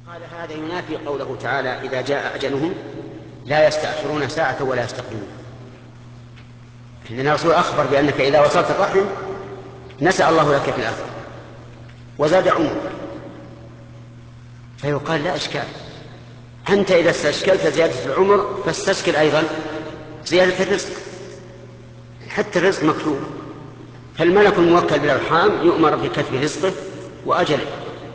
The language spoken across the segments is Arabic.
قال هذا ينافي قوله تعالى إذا جاء أجلهم لا يستأخرون ساعة ولا يستقدمون. إن الرسول أخبر بأنك إذا وصلت الرحم نسأ الله لك في الآخرة وزاد عمرك، فيقال لا إشكال، أنت إذا استشكلت زيادة العمر فاستشكل أيضا زيادة الرزق، حتى الرزق مكتوب، فالملك الموكل بالأرحام يؤمر بكتب رزقه وأجله.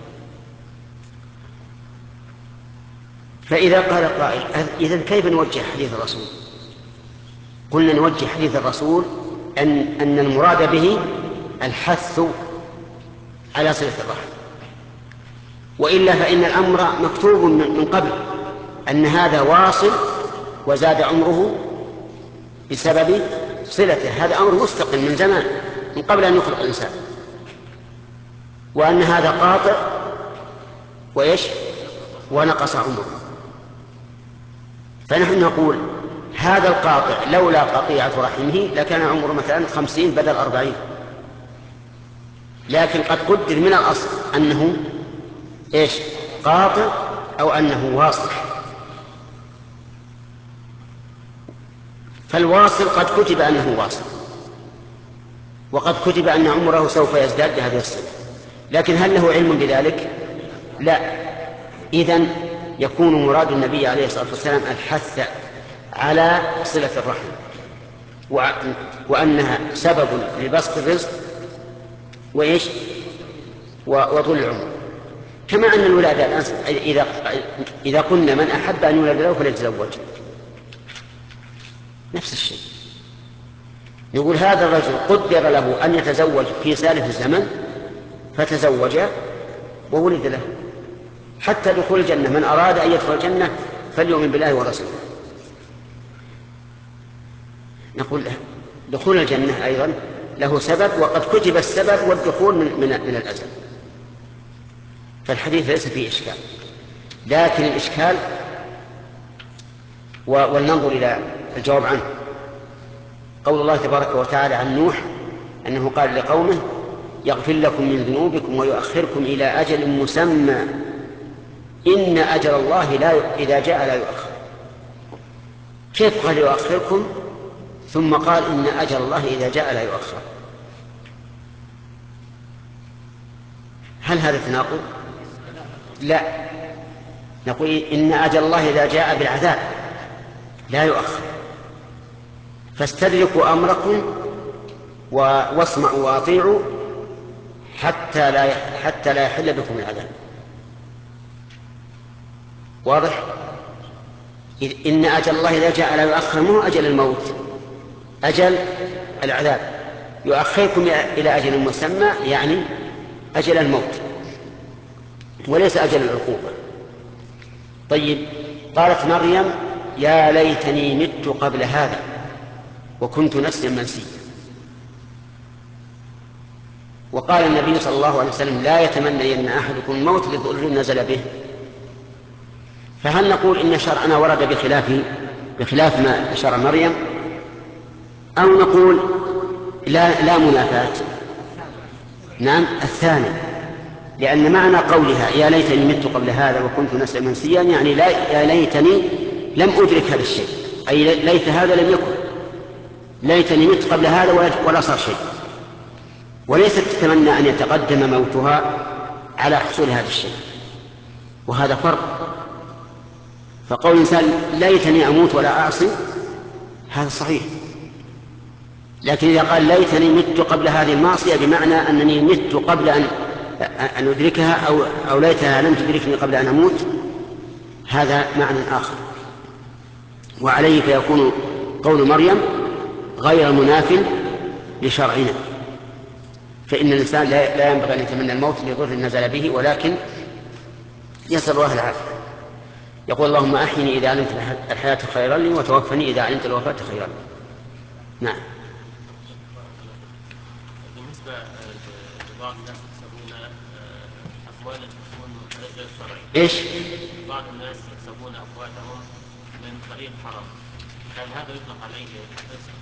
فإذا قال قائل إذن كيف نوجه حديث الرسول؟ قلنا نوجه حديث الرسول أن المراد به الحث على صلة الرحم، وإلا فإن الأمر مكتوب من قبل أن هذا واصل وزاد عمره بسبب صلته، هذا أمر مستقل من زمان من قبل أن يخلق الإنسان، وأن هذا قاطع وإيش ونقص عمره. فنحن نقول هذا القاطع لولا قطيعة رحمه لكان عمره مثلا 50 بدل 40، لكن قد قدر من الأصل أنه إيش قاطع أو أنه واصل. فالواصل قد كتب أنه واصل، وقد كتب أن عمره سوف يزداد بهذه الصلة، لكن هل له علم بذلك؟ لا. إذن يكون مراد النبي عليه الصلاة والسلام الحث على صلة الرحم، وأنها سبب لبسط الرزق وإيش وطول العمر، كما أن الولادة إذا قلنا من أحب أن يولد له فليتزوج، نفس الشيء. نقول هذا الرجل قدر له أن يتزوج في سالف الزمن فتزوج وولد له، حتى دخول الجنة من أراد أن يدخل الجنة فليؤمن بالله ورسوله. نقول له دخول الجنة أيضا له سبب، وقد كتب السبب والدخول من الأزل، فالحديث ليس فيه إشكال. لكن الإشكال ولننظر إلى الجواب عنه، قول الله تبارك وتعالى عن نوح أنه قال لقومه يغفر لكم من ذنوبكم ويؤخركم إلى أجل مسمى إن أجل الله إذا جاء لا يؤخر. كيف قال يؤخركم ثم قال إن أجل الله إذا جاء لا يؤخر؟ هل هذا تناقض؟ لا، نقول إن أجل الله إذا جاء بالعذاب لا يؤخر، فاستدركوا أمركم واسمعوا وأطيعوا حتى لا يحل بكم العذاب. واضح؟ إن أجل الله إذا جاء لا يؤخر، مو أجل الموت، أجل العذاب، يؤخركم إلى أجل مسمى يعني أجل الموت وليس أجل العقوبة. طيب، قالت مريم يا ليتني مت قبل هذا وكنت نسيا منسيا. وقال النبي صلى الله عليه وسلم لا يتمنى أن أحدكم الموت لضر نزل به. فهل نقول إن شرعنا ورد بخلاف ما شرع مريم، أو نقول لا منافاة؟ نعم، الثاني، لأن معنى قولها يا ليتني مت قبل هذا وكنت نسيا منسيا يعني يا ليتني لم أدرك هذا الشيء، أي ليت هذا لم يكن، ليتني مت قبل هذا ولا صار شيء، وليست تتمنى أن يتقدم موتها على حصول هذا الشيء، وهذا فرق. فقول الإنسان ليتني أموت ولا أعصي هذا صحيح، لكن إذا قال ليتني مت قبل هذه المعصية بمعنى أنني مت قبل أن أدركها أو ليتها لم تدركني قبل أن أموت، هذا معنى آخر. وعليه فيكون قول مريم غير مناف لشرعنا، فإن الإنسان لا ينبغي أن يتمنى الموت لضر نزل به، ولكن يسأل الله العافية. يقول اللهم أحيني إذا علمت الحياة خيرا لي وتوفني إذا علمت الوفاة خيرا لي. نعم. بالنسبة لبعض الناس يكسبون أموالا تكون غير شرعية. إيش؟ بعض الناس يكسبون أموالهم من طريق حرام، هل هذا يطلق عليه رزق؟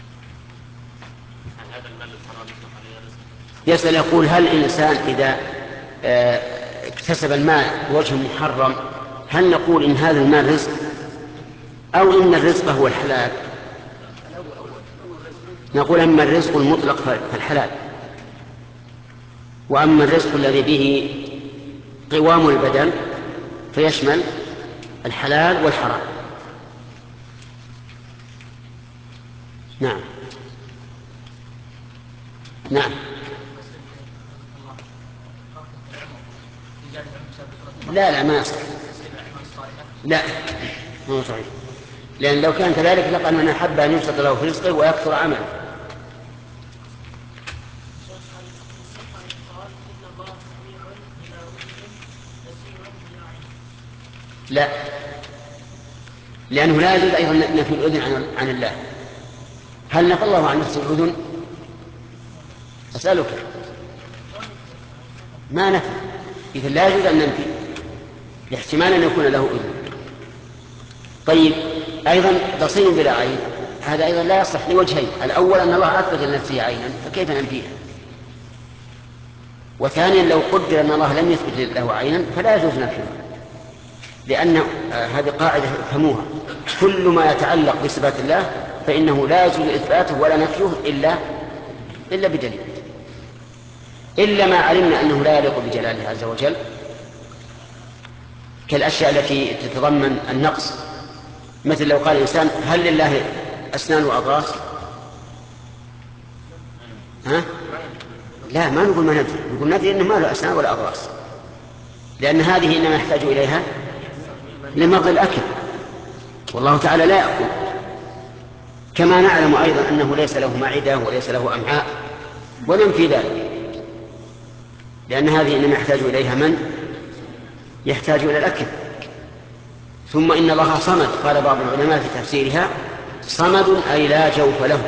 هل هذا المال الحرام يطلق عليه رزق؟ يسأل يقول هل الإنسان إذا اكتسب المال بوجه محرم، هل نقول إن هذا المال رزق أو إن الرزق هو الحلال؟ نقول أما الرزق المطلق فالحلال، وأما الرزق الذي به قوام البدن فيشمل الحلال والحرام. نعم نعم. لا ما يصح، لا مو صحيح، لأن لو كان كذلك لقد من أحب أن يبسط له في رزقه ويكثر عمله. لا، لأنه لا يجوز أيضا نفي الأذن عن الله. هل نفى الله عن نفس الأذن؟ أسألك. ما نفى، إذن لا يجوز أن ننفي لاحتمال أن يكون له أذن. طيب أيضا بصير بلا عين، هذا أيضا لا يصح لوجهين: الأول أن الله أثبت لنفسه عينا فكيف ننفيها؟ وثانيا لو قدر أن الله لم يثبت له عينا فلا يجوز نفيه، لأن هذه قاعدة فهموها: كل ما يتعلق بصفات الله فإنه لا يجوز إثباته ولا نفيه إلا بدليل، إلا ما علمنا أنه لا يليق بجلاله عز وجل، كالأشياء التي تتضمن النقص، مثل لو قال الإنسان: هل لله أسنان وأضراس؟ لا، ما نقول ما ندري، نقول ندري أنه ما له أسنان ولا أضراس، لأن هذه إنما يحتاج إليها لمضغ الأكل، والله تعالى لا يأكل. كما نعلم أيضا أنه ليس له معدة وليس له أمعاء، وننفي ذلك، لأن هذه إنما يحتاج إليها من يحتاج إلى الأكل. ثم إن الله صمد، قال بعض العلماء في تفسيرها: صمد أي لا جوف له،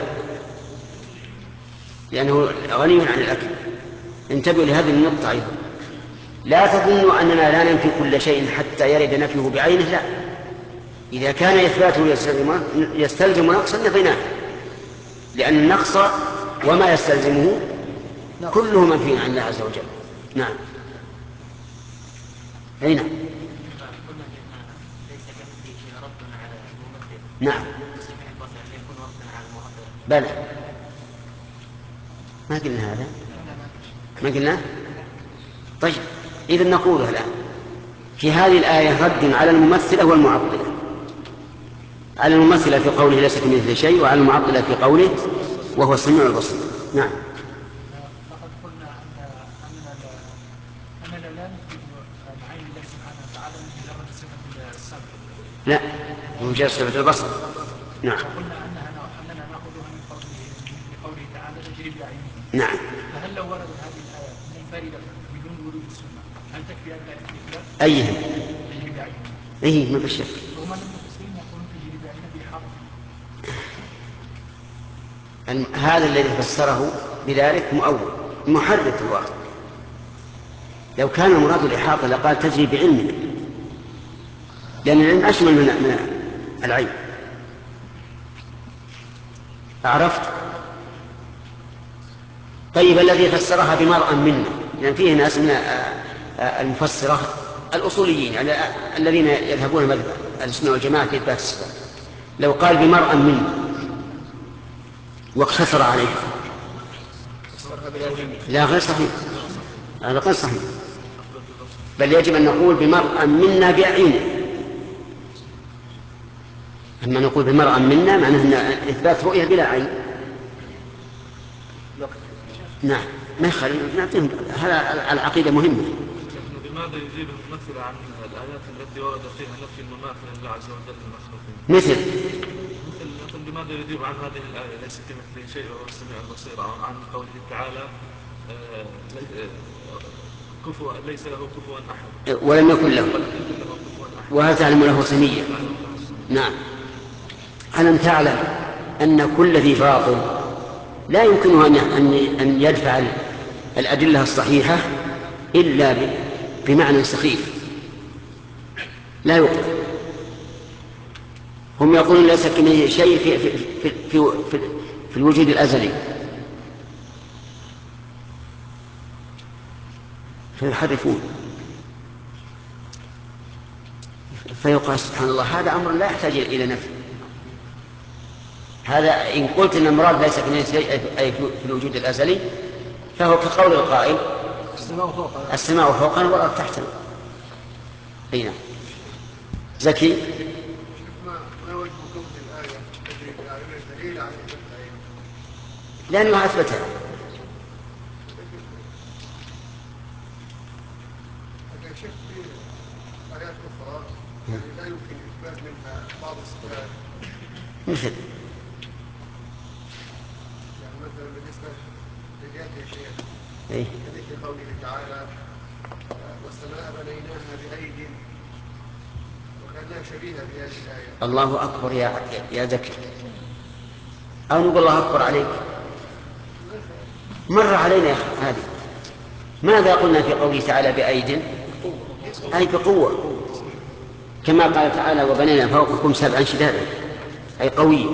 لأنه غني عن الأكل. انتبهوا لهذه النقطة أيضا، لا تظنوا أننا لا ننفي كل شيء حتى يرد نفيه بعينه، لا، إذا كان إثباته يستلزم نقصا نفيناه، لأن النقص وما يستلزمه كله منفي عن الله عز وجل. نعم. أي نعم. نعم. بلى، ما قلنا هذا، ما قلنا. طيب إذن نقوله الآن في هذه الآية رد على الممثلة والمعطلة: على الممثلة في قوله ليس كمثله شيء، وعلى المعطلة في قوله وهو السميع البصير. نعم. لقد قلنا أننا لا نثبت عين الله سبحانه وتعالى مجرد صفة السمع، لا، مجرد صفة البصر. نعم. وقلنا أننا نأخذها من قوله تعالى تجري بأعيننا. نعم. فهل لو وردت هذه الآية منفردة بدون ورود السنة هل تكفي أن الإثبات؟ أيها؟ تجري بأعيننا. إيه، ما بالشك. وهم المفسرين يقولون تجري بأعيننا بحرف. هذا الذي فسره بذلك مؤول محرف في الواقع. لو كان المراد الإحاطة لقال تجري بعلمنا، لأن العلم أشمل من العين. عرفت؟ طيب الذي فسرها بمرأة منا، لأن فيه ناس من المفسرة الأصوليين، يعني الذين يذهبون مذهب السنة والجماعة في إثبات الصفات، لو قال بمرأة منا واقتصر عليه لا، غير صحيح، هذا غير صحيح، بل يجب أن نقول بمرأة منا بأعينه. أما نقول بمرأة منا معناه أن إثبات رؤية بلا عين. نعم، ما يخالف، نعطيهم هذا العقيدة مهمة. لماذا يجيب الممثل عن الآيات التي ورد فيها نفي المماثل لله عز وجل للمخلوقين؟ مثل لماذا يجيب عن هذه الآية ليس كمثله شيء وهو السميع البصير، أو عن قوله تعالى ليس له كفوا أحد ولم يكن له وهل تعلم له سميا؟ نعم. ألم تعلم أن كل ذي باطل لا يمكنه أن يدفع الأدلة الصحيحة إلا بمعنى سخيف لا يقبل. هم يقولون ليس كمثله شيء في الوجود الأزلي، فيحرفون. فيقال سبحان الله هذا أمر لا يحتاج إلى نفي. هذا إن قلت إن المراد ليس أي في الوجود الأزلي فهو كقول القائل السماء فوقنا والأرض تحتنا. هنا زكي ما وجه كون الآية تجري على دليل على الآية؟ لأنه أثبتها. لكن شيخ في آيات أخرى لا يمكن إثبات منها بعض الصفات، مثل يعني مثلا بالنسبة لليد يا شيخ إيه؟ كذلك قوله تعالى والسماء بنيناها بأيد، وكانها شبيهة بهذه الآية. الله أكبر يا زكي، أو نقول الله أكبر عليك. مر علينا هذه. ماذا قلنا في قوله تعالى بأيد؟ أي بقوة، كما قال تعالى وبنينا فوقكم سبعا شدادا، أي قوية.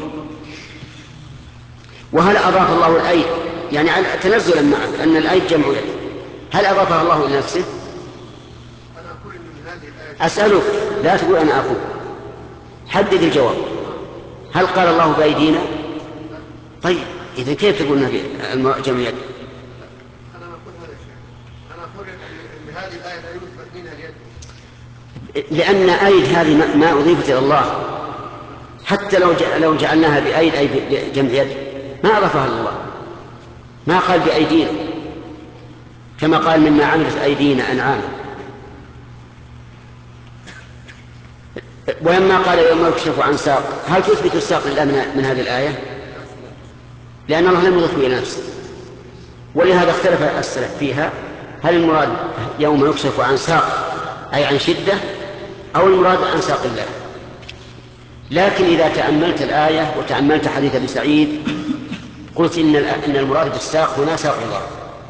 وهل أضاف الله الأيد يعني تنزلا معك أن الأيد جمع يد، هل أضافها الله إلى نفسه؟ أنا أقول من هذه الآية أسألك، لا تقول أنا أقول، حدد الجواب. هل قال الله بأيدينا؟ طيب إذا كيف تقول جمع يد؟ أنا أقول هذا الشيء، أنا أقول أن هذه الآية لا يثبت منها اليد، لأن أيد هذه ما أضيفت إلى الله، حتى لو جعلناها بأيد أي بجمع يد ما أضافها الله، ما قال بأيدينا كما قال مما عملت أيدينا أنعاما. ولما قال يوم يكشف عن ساق، هل تثبت الساق لله من هذه الآية؟ لأن الله لم يضفه إلى نفسه، ولهذا اختلف السلف فيها، هل المراد يوم يكشف عن ساق أي عن شدة، أو المراد عن ساق الله. لكن إذا تأملت الآية وتأملت حديث ابن سعيد قلت إن المراد بالساق هنا ساق الله،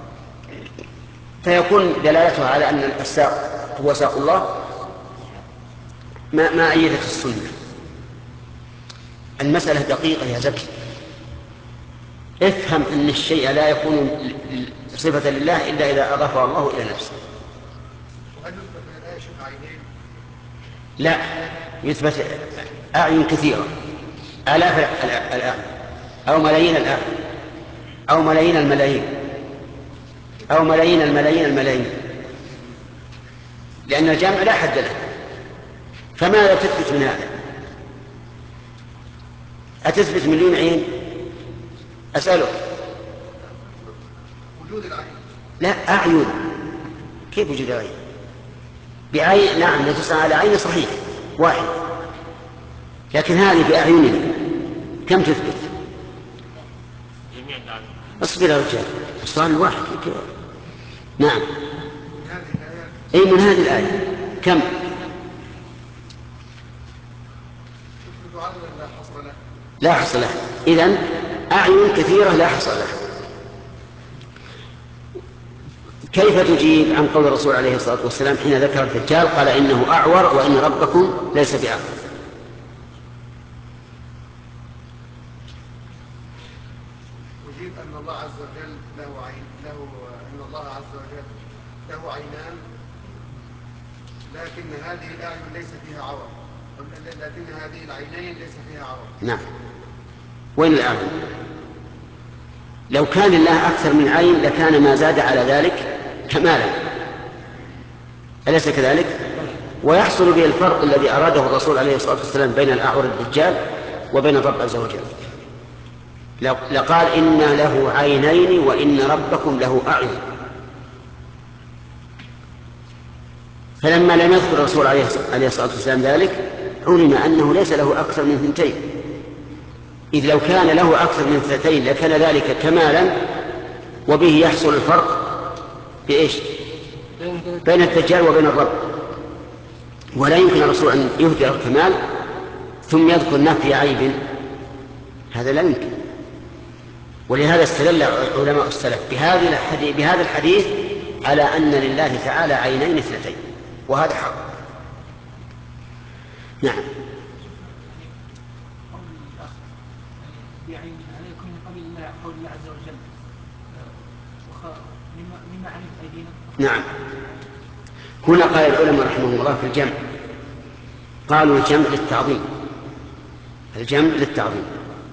فيكون دلالتها على أن الساق هو ساق الله ما أيدت السنة. المسألة دقيقة يا زكي، افهم أن الشيء لا يكون صفة لله إلا إذا أضافه الله إلى نفسه. وهل يثبت من الآية شيء عينين؟ لا، يثبت أعين كثيرة، آلاف الأعين، أو ملايين الأعين، أو ملايين الملايين، أو ملايين الملايين الملايين، لأن الجمع لا حد له. فماذا تثبت من هذا؟ أتثبت مليون عين؟ أسألك. وجود العين. لا، أعين. كيف وجود العين؟ بعين، نعم نجسنا على عين صحيح واحد، لكن هذه بأعيننا كم تثبت؟ جميع الأعين. اصبر يا رجال، السؤال الواحد. نعم. من هذه الآيات أي من هذه الآية كم؟ تثبت عددا لا حصر له. لا حصر له. إذن أعين كثيرة لا حصر له. كيف تجيب عن قول الرسول عليه الصلاة والسلام حين ذكر الدجال قال إنه أعور وإن ربكم ليس بأعور؟ أجيب أن الله عز وجل له عين، أن الله عز وجل له عينان، لكن هذه الأعين ليس فيها عور، لكن هذه العينين ليس فيها عور. نعم. وين الأعين؟ لو كان الله أكثر من عين لكان ما زاد على ذلك كمالا، أليس كذلك؟ ويحصل به الفرق الذي أراده الرسول عليه الصلاة والسلام بين الأعور الدجال وبين الرب عز وجل. لقال إن له عينين وإن ربكم له أعين. فلما لم يذكر الرسول عليه الصلاة والسلام ذلك علم أنه ليس له أكثر من ثنتين، إذ لو كان له أكثر من ثنتين لكان ذلك كمالا، وبه يحصل الفرق بإيش؟ بين الدجال وبين الرب. ولا يمكن الرسول أن يهدر الكمال ثم يذكر نفي عيب، هذا لا يمكن. ولهذا استدل علماء السلف بهذا الحديث على أن لله تعالى عينين اثنتين، وهذا حق. نعم. قول الأخ بعين عليكم من قبل الله قول الله عز وجل مما عملت أيدينا. نعم. هنا قال العلماء رحمهم الله في الجمع قالوا الجمع للتعظيم، الجمع للتعظيم،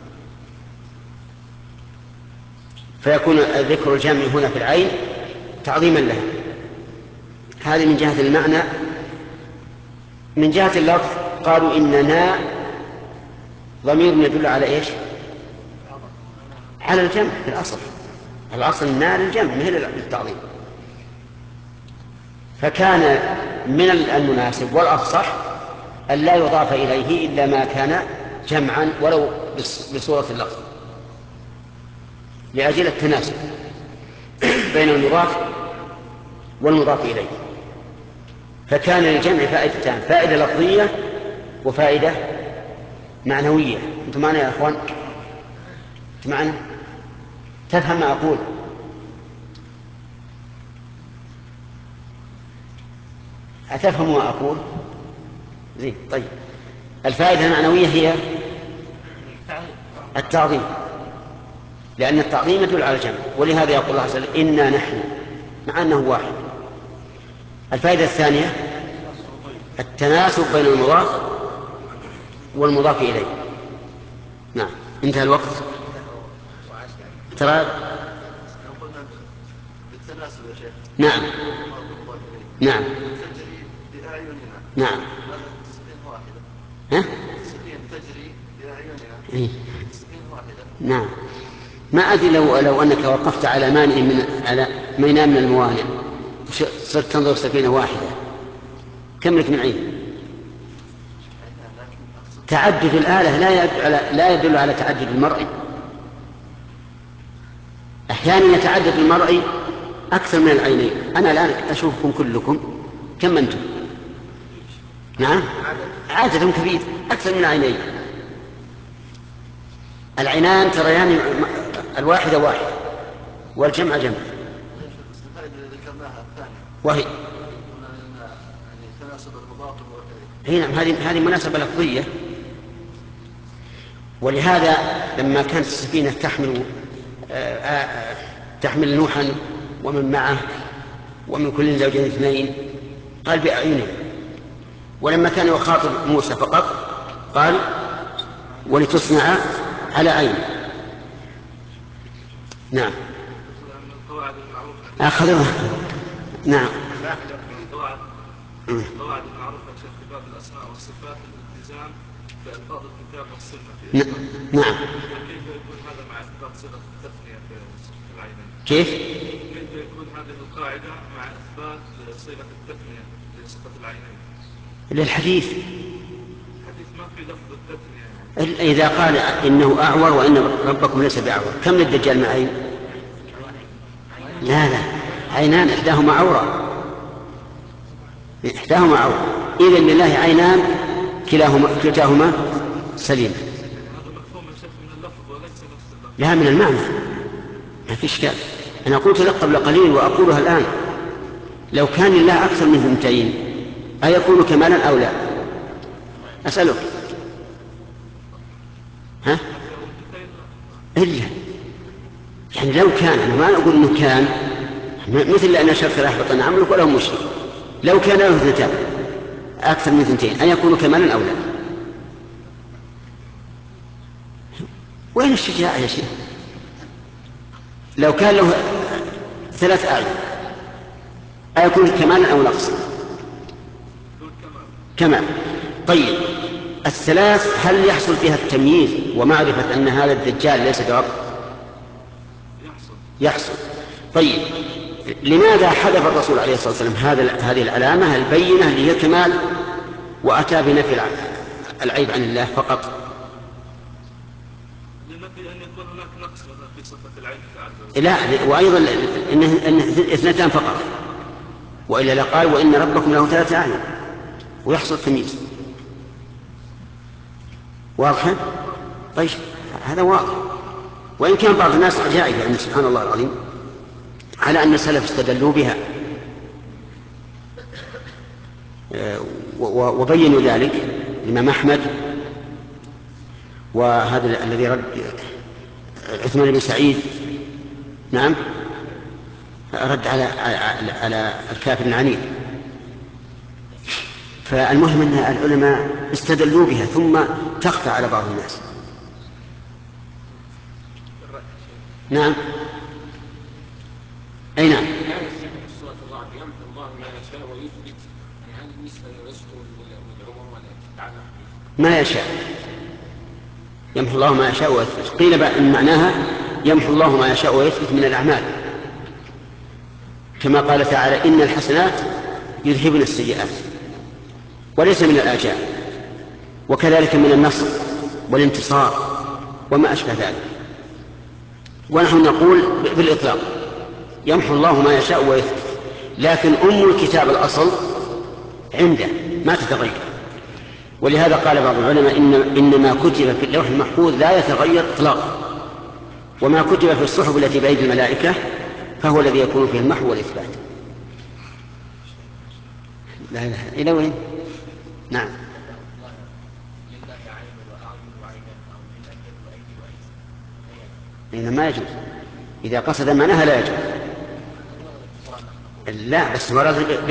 فيكون ذكر الجمع هنا في العين تعظيما له. هذه من جهة المعنى. من جهة اللفظ قالوا إننا ضمير يدل على إيش؟ على الجمع في الأصل. الأصل النار الجمع مهل للتعظيم، فكان من المناسب والأفصح أن لا يضاف إليه إلا ما كان جمعا ولو بصورة اللفظ، لأجل التناسب بين المضاف والمضاف إليه. فكان للجمع فائدتان، فائدة لفظية وفائدة معنوية. أنتم معنا يا أخوان؟ أنتم معنا؟ تفهم ما أقول؟ أتفهم ما أقول؟ زين. طيب، الفائدة المعنوية هي التعظيم، لأن التعظيم يدل على الجمع، ولهذا يقول الله عز وجل إنا نحن، مع أنه واحد. الفائدة الثانية التناسب بين المضاف والمضاف إليه. نعم، انتهى الوقت. ترى بالتناسب يا شيخ. نعم نعم تجري بأعيننا. نعم. هذا تسقين واحدة. ها؟ تسقين تجري بأعيننا. إيه؟ تسقين واحدة. نعم. ما أدري لو أنك وقفت على مانع على ميناء من الموانع صرت تنظر سفينة واحدة، كم لك من عين؟ تعدد الآلة لا يدل على تعدد المرء. أحيانا يتعدد المرء أكثر من العينين. أنا الآن أشوفكم كلكم، كم أنتم؟ نعم، عدد كبير أكثر من العينين. العينان تريان الواحدة واحد والجمع جمع. وهي نعم، هذه مناسبة لفظية. ولهذا لما كانت السفينة تحمل نوحا ومن معه ومن كل زوجين اثنين قال بأعينهم، ولما كان يخاطب موسى فقط قال ولتصنع على عين. نعم. أخذوها. نعم. القواعد المعروفة في باب الأسماء والصفات الالتزام بألفاظ الكتاب والسنة. نعم. كيف يكون هذا مع إثبات صيغة التثنية في العينين؟ كيف يكون هذه القاعدة مع إثبات صيغة التثنية لصفة العينين؟ للحديث. الحديث ما في لفظ التثنية يعني. إذا قال إنه أعور وإن ربكم ليس بأعور، كم للدجال مع عين؟ لا، عينان إحداهما عورة، إحداهما عورة. إذن لله عينان كلتاهما سليم. هذا مفهوم يا شيخ من اللفظ وليس نفس اللفظ. لا، من المعنى، ما في إشكال. أنا قلت لك قبل قليل وأقولها الآن، لو كان لله أكثر من ثنتين أيكون كمالا أو لا؟ أسألك. ها؟ إلا يعني لو كان، أنا ما أقول إنه كان مثل أن شرط لا يحبط عملك ولا مشرك، لو كان له اثنتان أكثر من ثنتين أيكون كمالا أو لا؟ وين الشجاعة يا شيخ؟ لو كان له 3 أعين أيكون كمالا أو نقص؟ كمال. طيب، الثلاث هل يحصل فيها التمييز ومعرفة أن هذا الدجال ليس برب؟ يحصل. طيب، لماذا حذف الرسول عليه الصلاة والسلام هذه العلامة البينة اللي هي الكمال وأتى بنفي العيب عن الله فقط؟ لنفي أن يكون هناك نقص في صفة العين لا، وأيضا إن 2 فقط، وإلا لقال وإن ربكم له 3 أعين ويحصل تمييز. واضح؟ طيب، هذا واضح. وإن كان بعض الناس عجائب يعني سبحان الله العظيم على أن السلف استدلوا بها وبينوا ذلك الإمام أحمد، وهذا الذي رد عثمان بن سعيد. نعم، رد على الكافر العنيد. فالمهم أن العلماء استدلوا بها ثم تخفى على بعض الناس. نعم. أي نعم. سورة الرعد يمحو الله ما يشاء ويثبت، هل بالنسبة للرزق والعمر ولا تتعلق ما يشاء؟ يمحو الله ما يشاء ويثبت. قيل بقى إن معناها يمحو الله ما يشاء ويثبت من الأعمال، كما قال تعالى إن الحسنات يذهبن السيئات، وليس من الآجال، وكذلك من النصر والانتصار وما أشبه ذلك. ونحن نقول بالإطلاق يمحو الله ما يشاء ويثبت، لكن الكتاب الأصل عنده ما تتغير. ولهذا قال بعض العلماء إن ما كتب في اللوح المحفوظ لا يتغير إطلاقا، وما كتب في الصحف التي بأيدي الملائكة فهو الذي يكون فيه المحو والإثبات. لا إله إلا وين؟ نعم. إنما ما يجوز إذا قصد معناها لا يجوز. لا بس ورد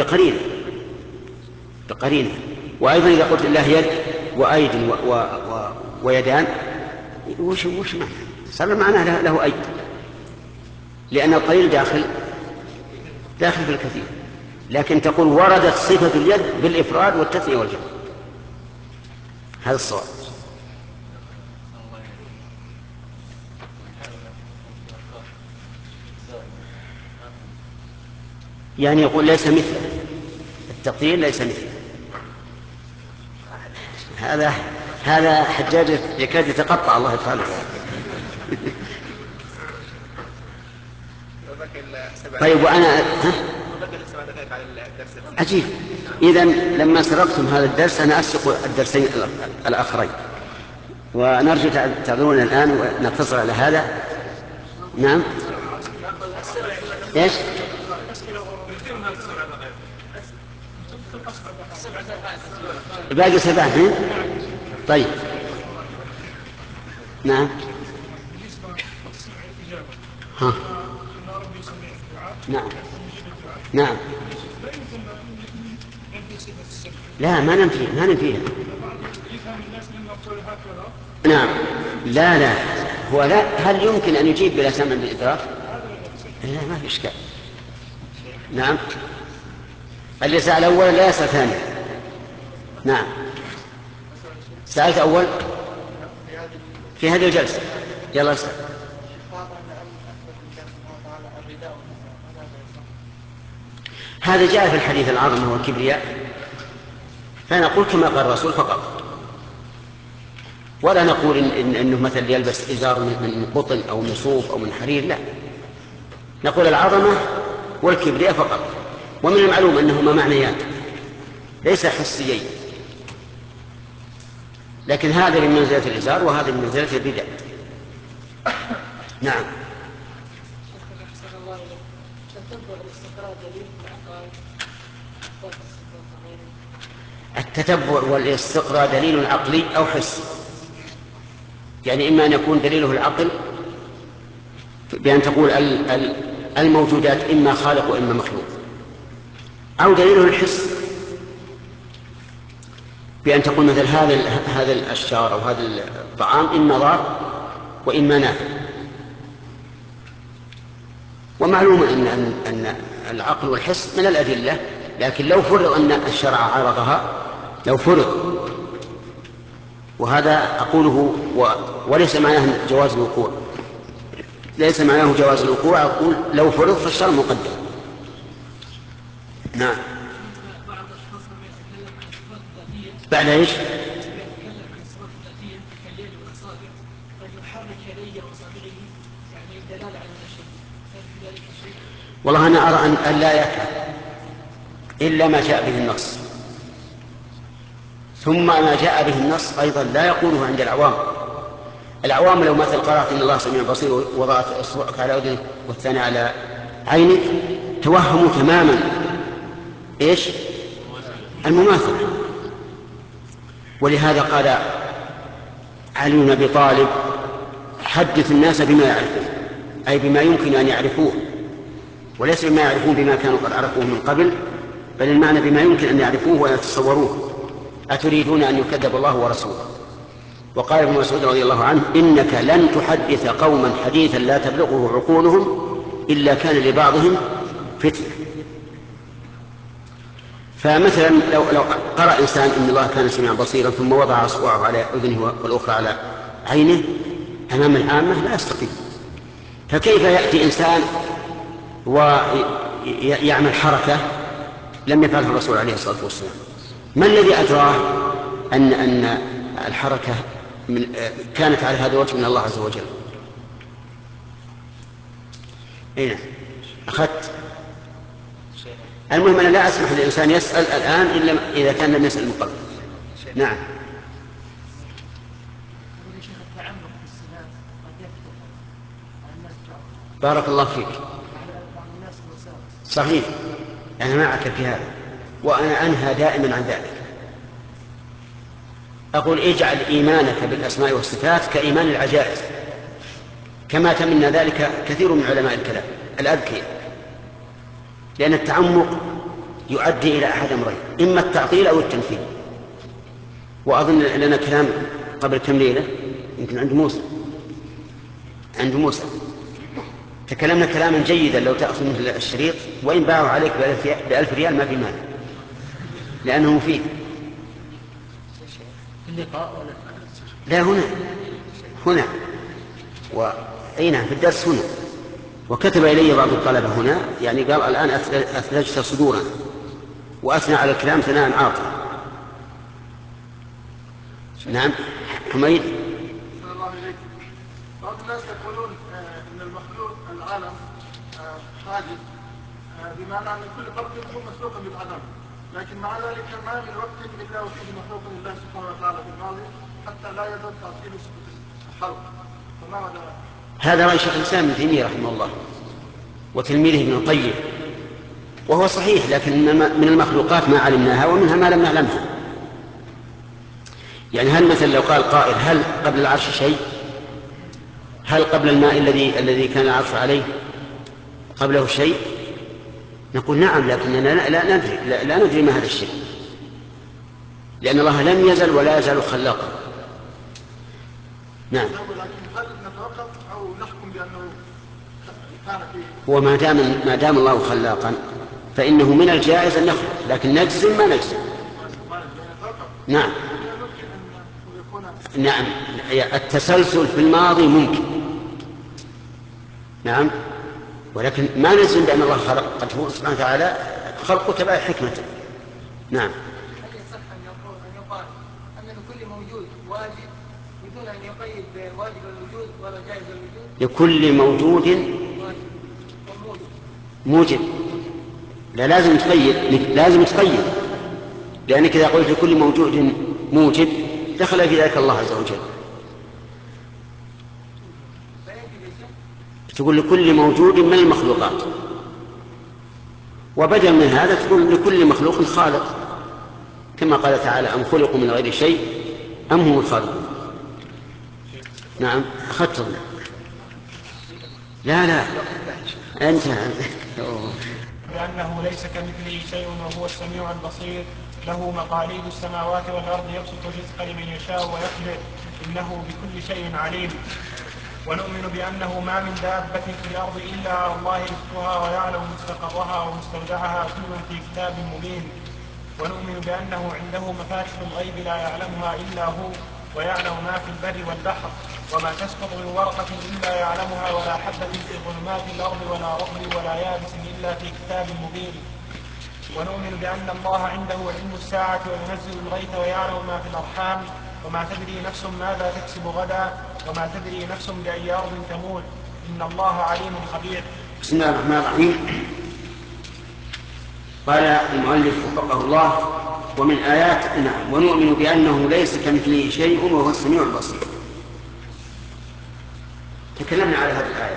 بقرينة. وأيضا إذا قلت الله يد وأيد ويدان وش معنى؟ صار معناه له أيد، لأن القليل داخل في الكثير. لكن تقول وردت صفة اليد بالإفراد والتثنية والجمع، هذا الصواب. يعني يقول ليس مثله، التقدير ليس مثله. هذا حجاج يكاد يتقطع، الله يفعله. طيب وأنا عجيب. إذن لما سرقتم هذا الدرس أنا أسرق الدرسين الآخرين، ونرجو تعذرونا الآن ونقتصر على هذا. نعم. إيش؟ باقي 7. طيب. نعم. ها. نعم. نعم. لا ما ننفيها. نعم. لا هو لا. هل يمكن أن يجيب بلا سمع بالإدراك؟ لا ما في إشكال. نعم. اللي سأل أولا لا يسأل ثانيا. نعم. سألت أول في هذه الجلسة. يلا اسأل. هذا جاء في الحديث العظمة والكبرياء، فنقول كما قال الرسول فقط، ولا نقول إنه مثل يلبس إزار من قطن أو من صوف أو من حرير، لا، نقول العظمة والكبرياء فقط. ومن المعلوم أنهما معنيان ليس حسيين، لكن هذا من منزلة الإزار وهذا من منزلة الرداء. نعم. التتبع والاستقراء دليل عقلي أو حسي، يعني إما أن يكون دليله العقل بأن تقول الموجودات إما خالق وإما مخلوق، أو دليله الحس بأن تقول مثل هذا الأشجار أو هذا الطعام إما ضار وإما نافع. ومعلوم أن العقل والحس من الأدلة، لكن لو فرض أن الشرع عرضها، لو فرض، وهذا أقوله وليس معناه جواز الوقوع، ليس معناه جواز الوقوع، أقول لو فرض فالشرع مقدم. نعم. بعد ايش؟ والله أنا أرى أن لا يكفي إلا ما جاء به النص، ثم ما جاء به النص أيضا لا يقوله عند العوام لو مثل قرأت إن الله سميع بصير وضعت إصبعك على أذنك والثاني على عينك توهموا تماما إيش؟ المماثلة. ولهذا قال علي بن أبي طالب حدث الناس بما يعرفون، أي بما يمكن أن يعرفوه، وليس بما يعرفون بما كانوا قد عرفوه من قبل، بل المعنى بما يمكن أن يعرفوه ويتصوروه. أتريدون أن يكذب الله ورسوله. وقال ابن مسعود رضي الله عنه: إنك لن تحدث قوما حديثا لا تبلغه عقولهم إلا كان لبعضهم فتنة. فمثلا لو قرأ إنسان إن الله كان سميعا بصيرا ثم وضع أصبعه على أذنه والأخرى على عينه أمام العامة لا يستطيع. فكيف يأتي إنسان ويعمل حركة لم يفعلها الرسول عليه الصلاة والسلام؟ ما الذي أدراه أن الحركة كانت على هذا الوجه من الله عز وجل؟ هنا أخذت. المهم أنا لا أسمح للإنسان يسأل الآن إلا إذا كان لم يسأل مقبل. نعم. بارك الله فيك. صحيح، أنا معك في هذا، وأنا أنهى دائما عن ذلك. أقول: اجعل إيمانك بالأسماء والصفات كإيمان العجائز، كما تمنى ذلك كثير من علماء الكلام الأذكياء، لأن التعمق يؤدي إلى أحد أمرين: إما التعطيل أو التنفيذ. وأظن لنا كلام قبل كم ليلة يمكن عند موسى تكلمنا كلاما جيدا لو تأخذ مثل الشريط، وإن باعوا عليك ب1000 ريال ما في مال، لأنه مفيد. اللقاء ولا لا، هنا وأين في الدرس هنا. وكتب إلي بعض الطلبة هنا، يعني قال: الآن أثلجت صدورا، وأثنى على الكلام ثناء عاطلا. نعم. حميد. الله إليك. بعض الناس يقولون ان المخلوق العالم حادث، بمعنى ان كل فرد هو مسبوق بالعدم، لكن مع ذلك ما من وقت الا وفيه مخلوق لله سبحانه وتعالى في الماضي حتى لا يزال تعطيل الخلق. هذا رأي شيخ الإسلام ابن تيمية رحمه الله وتلميذه ابن القيم، وهو صحيح، لكن من المخلوقات ما علمناها ومنها ما لم نعلمها. يعني هل مثلا لو قال قائل: هل قبل العرش شيء؟ هل قبل الماء الذي كان العرش عليه قبله شيء؟ نقول: نعم، لكننا لا ندري ما هذا الشيء، لأن الله لم يزل ولا يزال خلاقا. نعم. هل نتوقف أو نحكم بأنه كان فيه؟ هو ما دام الله خلاقا فإنه من الجائز أن يخلق، لكن نجزم ما نجزم. نعم. نعم، التسلسل في الماضي ممكن، نعم، ولكن ما نجزم بأن الله خلق، قد هو سبحانه وتعالى خلقه تبع حكمته. نعم. هل يصح أن يقال أن لكل موجود واجب بدون أن يقيد بواجب الوجود ولا جائز الوجود؟ لكل موجود موجب. لا، لازم تقيد، لأنك إذا قلت لكل موجود موجب دخل في ذلك الله عز وجل. تقول لكل موجود من المخلوقات، وبدل من هذا تقول لكل مخلوق خالق، كما قال تعالى: أم خلقوا من غير شيء أم هم الخالقون. نعم. أخذت. لا أنت لأنه ليس كمثله شيء وهو السميع البصير، له مقاليد السماوات والأرض يبسط الرزق لمن يشاء ويقدر، إنه بكل شيء عليم. ونؤمن بأنه ما من دابة في الأرض إلا على الله رزقها ويعلم مستقرها ومستودعها كل في كتاب مبين. ونؤمن بأنه عنده مفاتح الغيب لا يعلمها إلا هو، ويعلم ما في البر والبحر، وما تسقط من ورقة إلا يعلمها، ولا حبة في ظلمات الأرض ولا رطب ولا يابس إلا في كتاب مبين. ونؤمن بأن الله عنده علم الساعة وينزل الغيث ويعلم ما في الأرحام، وما تدري نفس ماذا تكسب غدا، وما تدري نفس بأي أرض تموت، إن الله عليم خبير. بسم الله الرحمن الرحيم. قال المؤلف وفقه الله: ومن آيات ونؤمن بأنه ليس كمثله شيء وهو السميع البصير. تكلمنا على هذه الآية.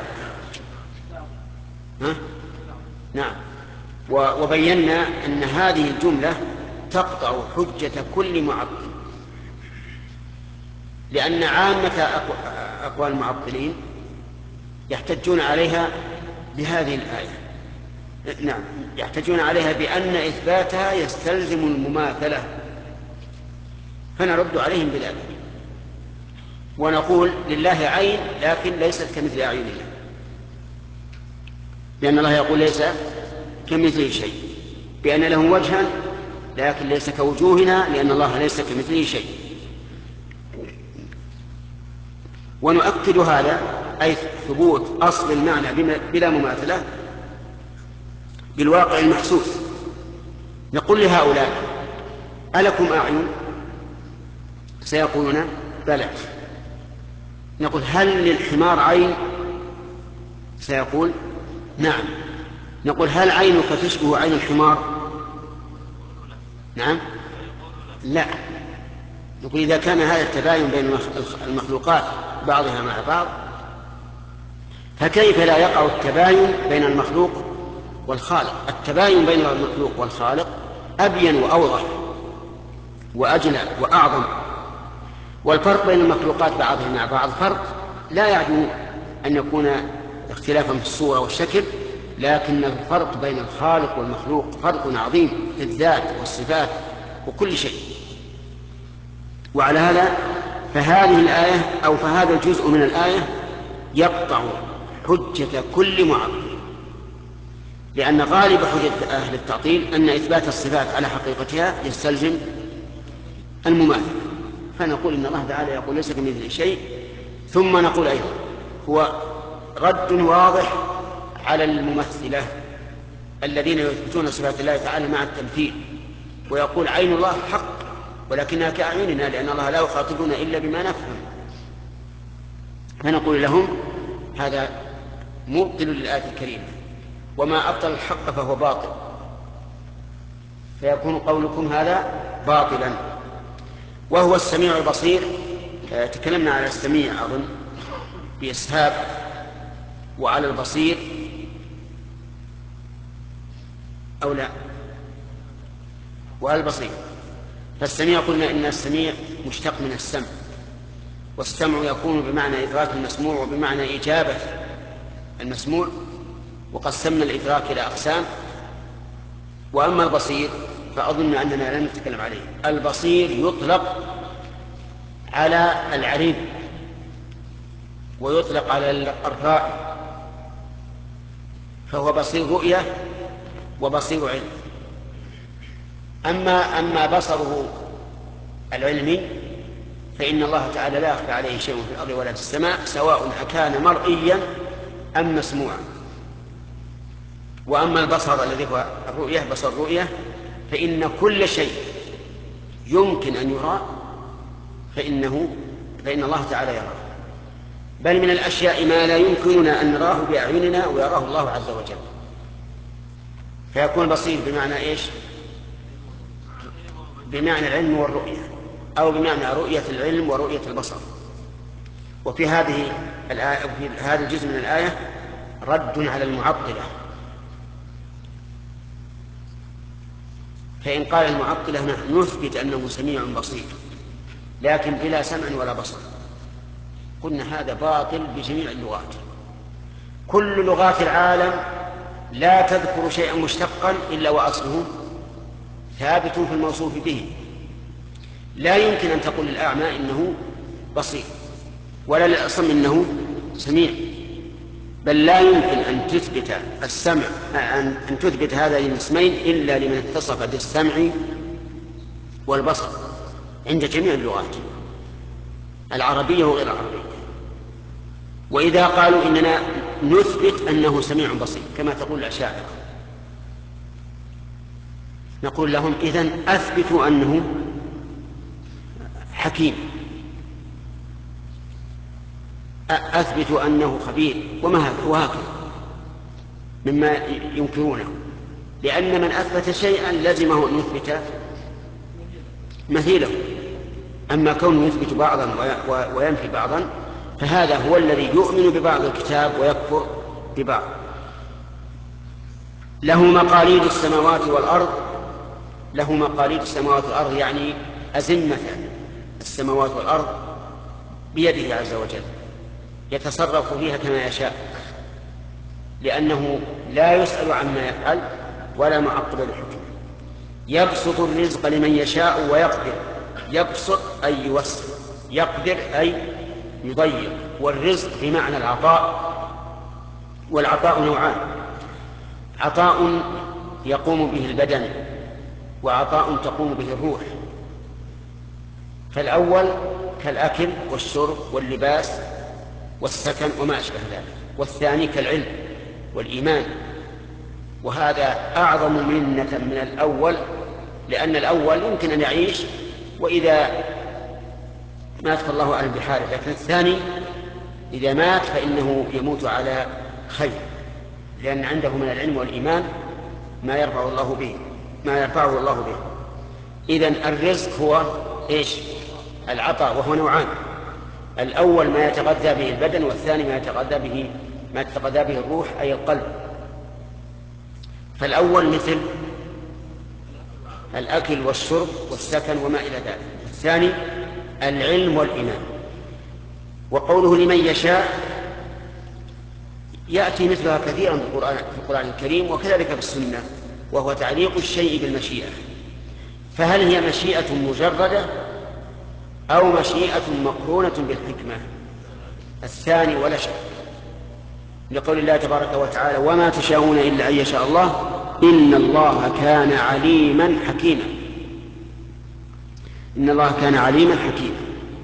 نعم. وبينا أن هذه الجملة تقطع حجة كل معطل، لأن عامة أقوال المعطلين يحتجون عليها بهذه الآية. نعم، يحتجون عليها بأن إثباتها يستلزم المماثلة، فنرد عليهم بذلك ونقول لله عين لكن ليست كمثل أعيننا، لأن الله يقول ليس كمثله شيء، بأن له وجها لكن ليس كوجوهنا، لأن الله ليس كمثله شيء. ونؤكد هذا أي ثبوت أصل المعنى بلا مماثلة بالواقع المحسوس. نقول لهؤلاء ألكم أعين؟ سيقولون بلى. نقول هل للحمار عين؟ سيقول نعم. نقول هل عينك تشبه عين الحمار؟ نعم لا. نقول إذا كان هذا التباين بين المخلوقات بعضها مع بعض فكيف لا يقع التباين بين المخلوق والخالق؟ التباين بين المخلوق والخالق أبين وأوضح وأجلى وأعظم. والفرق بين المخلوقات بعضها مع بعض فرق لا يعدو أن يكون اختلافا في الصورة والشكل، لكن الفرق بين الخالق والمخلوق فرق عظيم في الذات والصفات وكل شيء. وعلى هذا فهذه الآية أو فهذا الجزء من الآية يقطع حجة كل معطل، لأن غالب حجة أهل التعطيل أن إثبات الصفات على حقيقتها يستلزم المماثلة. فنقول إن الله تعالى يقول ليس كمثله شيء، ثم نقول أيضا هو رد واضح على الممثلة الذين يثبتون صفات الله تعالى مع التمثيل، ويقول عين الله حق ولكنها كأعيننا، لأن الله لا يخاطبنا إلا بما نفهم. فنقول لهم هذا مبطل للآية الكريمة، وما أبطل الحق فهو باطل، فيكون قولكم هذا باطلا. وهو السميع البصير. تكلمنا على السميع أظن بإسهاب، وعلى البصير أو لا، وعلى البصير. فالسميع قلنا إن السميع مشتق من السمع، والسمع يكون بمعنى إدراك المسموع وبمعنى إجابة المسموع، وقسمنا الإدراك إلى أقسام. وأما البصير فأظن أننا لم نتكلم عليه. البصير يطلق على العليم ويطلق على الرائي، فهو بصير رؤية وبصير علم. أما بصره العلمي فإن الله تعالى لا يخفى عليه شيء في الأرض ولا في السماء، سواء أكان مرئيا أم مسموعا. وأما البصر الذي هو الرؤية، بصر الرؤية، فإن كل شيء يمكن أن يرى فإن الله تعالى يراه، بل من الأشياء ما لا يمكننا أن نراه بأعيننا ويراه الله عز وجل. فيكون بصير بمعنى إيش؟ بمعنى العلم والرؤية، أو بمعنى رؤية العلم ورؤية البصر. وفي هذه الآية، في هذا الجزء من الآية رد على المعطلة. فإن قال المعطلة نحن نثبت أنه سميع بصير لكن بلا سمع ولا بصر، قلنا هذا باطل بجميع اللغات. كل لغات العالم لا تذكر شيئا مشتقا إلا وأصله ثابت في الموصوف به. لا يمكن أن تقول للأعمى إنه بصير، ولا للأصم إنه سميع، بل لا يمكن أن تثبت السمع أن تثبت هذين الاسمين إلا لمن اتصف بالسمع والبصر عند جميع اللغات العربية وغير العربية. وإذا قالوا إننا نثبت أنه سميع بصير كما تقول الأشاعرة، نقول لهم إذن أثبتوا أنه حكيم، أثبتوا أنه خبير، وهكذا مما ينكرونه، لأن من أثبت شيئا لزمه أن يثبت مثيله. أما كونه يثبت بعضا وينفي بعضا فهذا هو الذي يؤمن ببعض الكتاب ويكفر ببعض. له مقاليد السماوات والأرض. له مقاليد السماوات والأرض يعني أزمة السماوات والأرض بيده عز وجل، يتصرف فيها كما يشاء، لأنه لا يسأل عما يفعل ولا معقب لحكمه. يبسط الرزق لمن يشاء ويقدر يبسط أي يوسع، يقدر أي يضيق. والرزق بمعنى العطاء، والعطاء نوعان: عطاء يقوم به البدن، وعطاء تقوم به الروح. فالأول كالأكل والشرب واللباس والسكن وما أشبه ذلك، والثاني كالعلم والإيمان، وهذا أعظم منة من الأول، لأن الأول يمكن أن يعيش وإذا مات فالله أعلم بحاله، لكن الثاني إذا مات فإنه يموت على خير، لأن عنده من العلم والإيمان ما يرفعه الله به. إذن الرزق هو إيش؟ العطاء، وهو نوعان: الأول ما يتغذى به البدن، والثاني ما يتغذى به الروح أي القلب. فالأول مثل الأكل والشرب والسكن وما إلى ذلك، الثاني العلم والإيمان. وقوله لمن يشاء يأتي مثلها كثيرا في القرآن الكريم وكذلك في السنة، وهو تعليق الشيء بالمشيئة. فهل هي مشيئة مجردة أو مشيئة مقرونة بالحكمة؟ الثاني ولا شك، لقول الله تبارك وتعالى: وما تشاءون إلا أن يشاء الله إن الله كان عليما حكيما. إن الله كان عليما حكيما.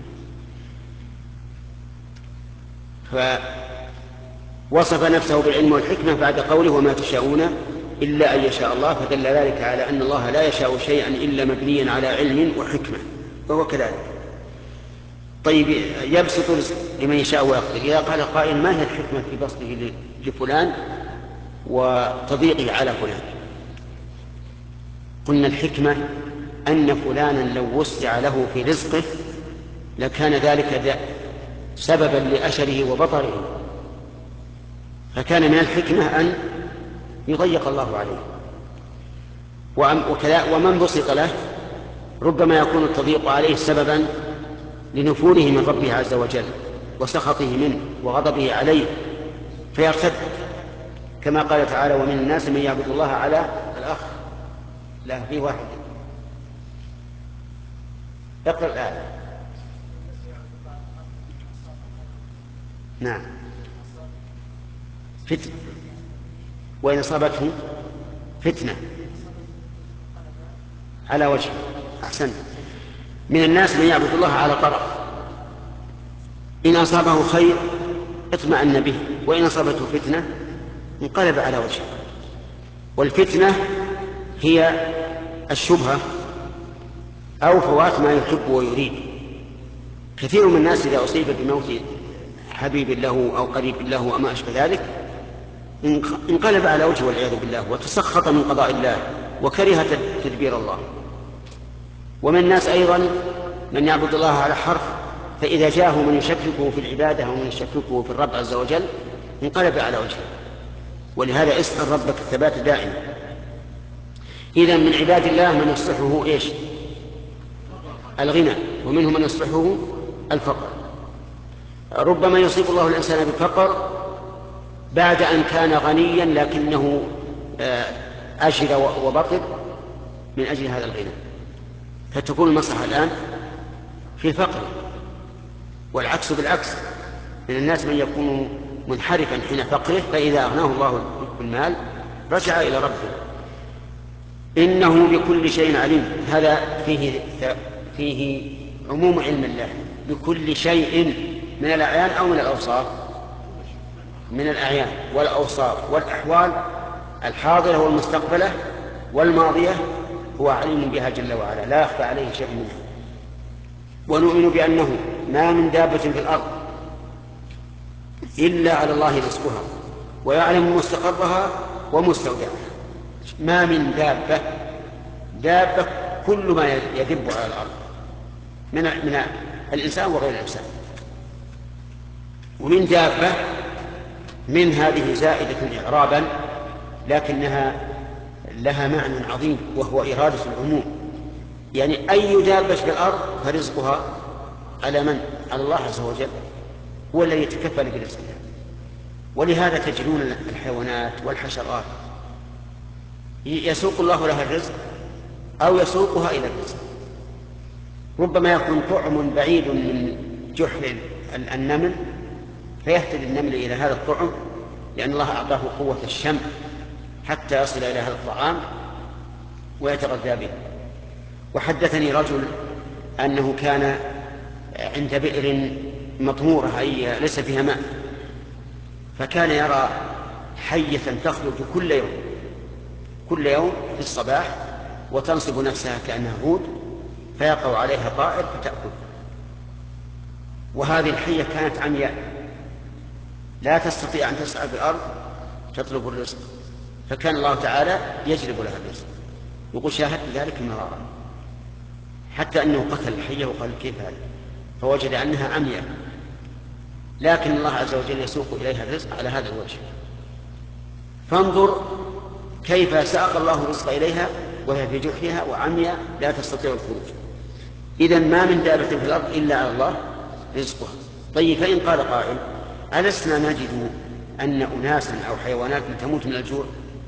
فوصف نفسه بالعلم والحكمة بعد قوله: وما تشاءون إلا أن يشاء الله، فدل ذلك على أن الله لا يشاء شيئا إلا مبنيا على علم وحكمة، وهو كذلك. طيب، يبسط رزق لمن يشاء ويقدر. إذا قال قائل: ما هي الحكمة في بسطه لفلان وتضييقه على فلان؟ قلنا الحكمة أن فلانا لو وسع له في رزقه لكان ذلك سببا لأشره وبطره، فكان من الحكمة أن يضيق الله عليه. ومن بسط له ربما يكون التضييق عليه سببا لنفوره من ربه عز وجل وسخطه منه وغضبه عليه فيرتد، كما قال تعالى: ومن الناس من يعبد الله على الأخ. لا، في واحد. اقرأ الآية. نعم، فتنة، وإن أصابته فتنة على وجهه. أحسنت. من الناس من يعبد الله على طرف، إن أصابه خير اطمأن به، وإن أصابته فتنة انقلب على وجهه. والفتنة هي الشبهة أو فوات ما يحب ويريد. كثير من الناس إذا أصيب بموت حبيب له أو قريب له أو ما أشبه ذلك انقلب على وجهه والعياذ بالله، وتسخط من قضاء الله وكره تدبير الله. ومن الناس أيضا من يعبد الله على حرف، فإذا جاءه من يشككه في العبادة أو من يشككه في الرب عز وجل انقلب على وجهه. ولهذا اسأل ربك الثبات دائما. إذن من عباد الله من يصلحه إيش؟ الغنى، ومنهم من يصلحه الفقر. ربما يصيب الله الإنسان بالفقر بعد أن كان غنيا لكنه أجهد وبطل من أجل هذا الغنى، فتكون المصلحة الآن في فقر. والعكس بالعكس، من الناس من يكون منحرفا حين فقره، فإذا أغناه الله بالمال رجع إلى ربه. إنه بكل شيء عليم. هذا فيه عموم علم الله بكل شيء من الأعيان أو من الأوصاف. من الأعيان والأوصاف والأحوال الحاضرة والمستقبلة والماضية هو عليم بها جل وعلا، لا يخفى عليه شيء منها. ونؤمن بأنه ما من دابة في الأرض إلا على الله رزقها ويعلم مستقرها ومستودعها. ما من دابة كل ما يدب على الأرض من الإنسان وغير الإنسان. ومن دابة من هذه زائدة إعرابا لكنها لها معنى عظيم، وهو إرادة العموم. يعني أي دابة في الأرض فرزقها على من؟ على الله عز وجل، هو الذي يتكفل برزقها. ولهذا تجدون الحيوانات والحشرات يسوق الله لها الرزق أو يسوقها إلى الرزق. ربما يكون طعم بعيد من جحر النمل فيهتدي النمل إلى هذا الطعم، لأن الله أعطاه قوة الشم حتى يصل إلى هذا الطعام ويتغذى به. وحدثني رجل أنه كان عند بئر مطمورة أي ليس فيها ماء، فكان يرى حية تخرج كل يوم في الصباح وتنصب نفسها كأنها هود، فيقع عليها طائر فتأكل. وهذه الحية كانت عمياء لا تستطيع أن تسعى بالأرض تطلب الرزق، فكان الله تعالى يجلب لها الرزق. يقول شاهدت ذلك مرارا حتى أنه قتل الحية وقال كيف هذا، فوجد أنها عمياء، لكن الله عز وجل يسوق إليها الرزق على هذا الوجه. فانظر كيف ساق الله الرزق إليها وهي في جحرها وعمياء لا تستطيع الخروج. إذن ما من دابة في الأرض إلا على الله رزقها. طيب، فإن قال قائل ألسنا نجد أن أناسا أو حيوانات تموت من الجوع؟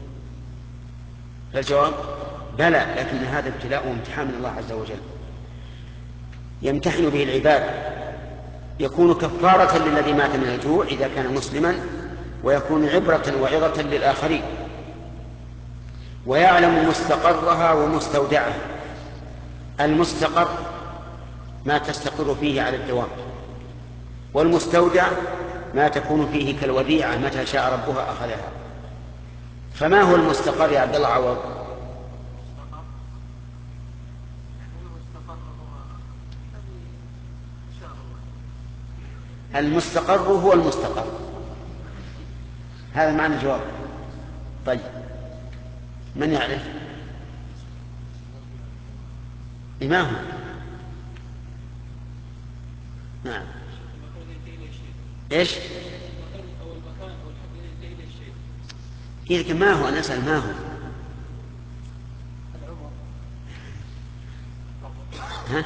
فالجواب بلى، لكن هذا ابتلاء وامتحان من الله عز وجل يمتحن به العباد، يكون كفارة للذي مات من الجوع إذا كان مسلما، ويكون عبرة وعظة للآخرين. ويعلم مستقرها ومستودعها. المستقر ما تستقر فيه على الدوام، والمستودع ما تكون فيه كالوديعة متى شاء ربها أخذها. فما هو المستقر يا عبد الله عوض؟ المستقر هو المستقر، هذا معنى الجواب. طيب، من يعرف؟ ما هو؟ نعم. ايش؟ لكن ما هو؟ أنا أسأل ما هو؟ ها؟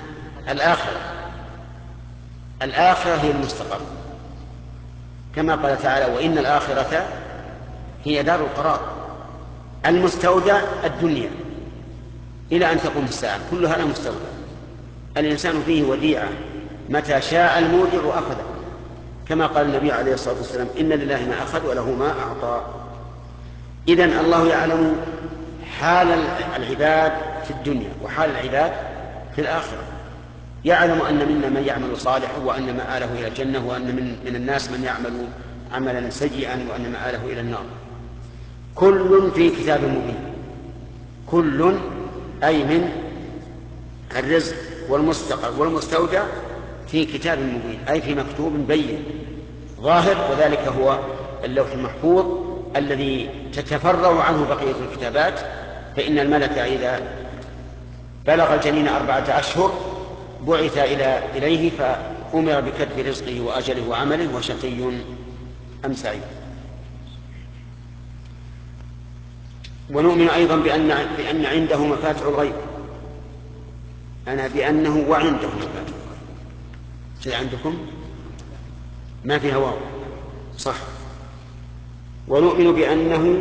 الآخرة هي المستقر، كما قال تعالى وإن الآخرة هي دار القرار. المستودع الدنيا إلى أن تقوم الساعة، كل هذا مستودع. الإنسان فيه وديعة متى شاء المودع أخذه، كما قال النبي عليه الصلاة والسلام إن لله ما أخذ وله ما أعطى. إذن الله يعلم حال العباد في الدنيا وحال العباد في الآخرة. يعلم أن منا من يعمل صالحا وأن مآله إلى الجنة، وأن من الناس من يعمل عملا سيئا وأن مآله إلى النار. كل في كتاب مبين. كل أي من الرزق والمستقر والمستودع في كتاب مبين، أي في مكتوب بين ظاهر، وذلك هو اللوح المحفوظ الذي تتفرع عنه بقية الكتابات. فإن الملك إذا بلغ الجنين 4 أشهر بعث إليه فأمر بكتب رزقه وأجله وعمله وشقي أم سعيد. ونؤمن أيضا بأن عنده مفاتح الغيب. أنا بأنه وعنده مفاتح الغيب. عندكم ما في هواه صح. ونؤمن بأنه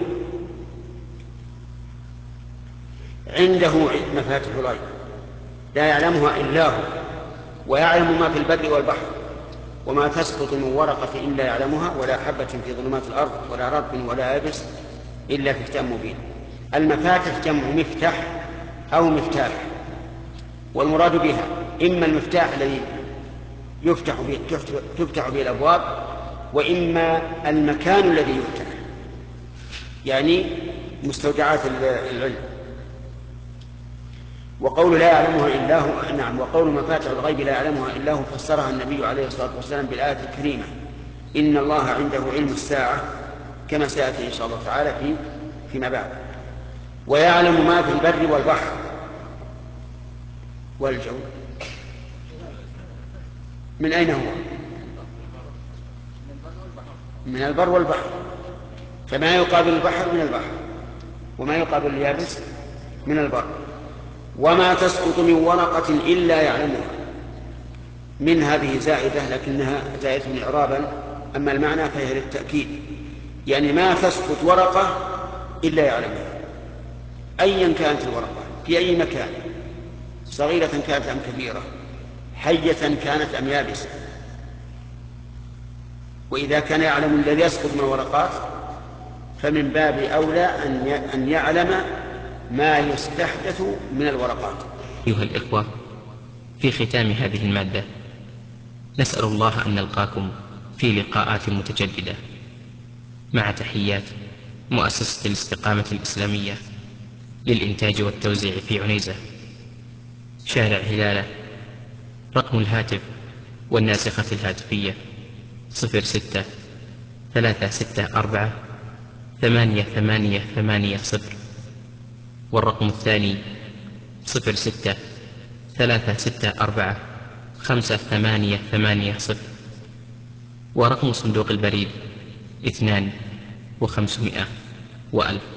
عنده مفاتح الغيب لا يعلمها إلا هو، ويعلم ما في البر والبحر، وما تسقط من ورقة إلا يعلمها، ولا حبة في ظلمات الأرض ولا رطب ولا يابس إلا في كتاب مبين. المفاتح جمع مفتاح أو مفتاح، والمراد بها إما المفتاح الذي تفتح به الأبواب، وإما المكان الذي يفتح، يعني مستودعات العلم. وقول لا يعلمها إلا هو، نعم، وقول مفاتح الغيب لا يعلمها إلا هو فسرها النبي عليه الصلاة والسلام بالآية الكريمة إن الله عنده علم الساعة، كما سيأتي إن شاء الله تعالى فيما بعد. ويعلم ما في البر والبحر والجو. من أين هو؟ من البر والبحر، فما يقابل البحر من البحر، وما يقابل اليابس من البر. وما تسقط من ورقة إلا يعلمها. من هذه زائدة لكنها زائدة إعرابا، أما المعنى فهي للتأكيد، يعني ما تسقط ورقة إلا يعلمها، أيا كانت الورقة في أي مكان، صغيرة كانت أم كبيرة، حية كانت أم يابسة. وإذا كان يعلم الذي يسقط من الورقات فمن باب أولى أن يعلم ما يستحدث من الورقات. أيها الإخوة، في ختام هذه المادة نسأل الله أن نلقاكم في لقاءات متجددة، مع تحيات مؤسسة الاستقامة الإسلامية للإنتاج والتوزيع في عنيزة، شارع هلالة. رقم الهاتف والناسخة الهاتفية 06-364-8880، والرقم الثاني 06-364-5880، ورقم صندوق البريد 2500 و1000.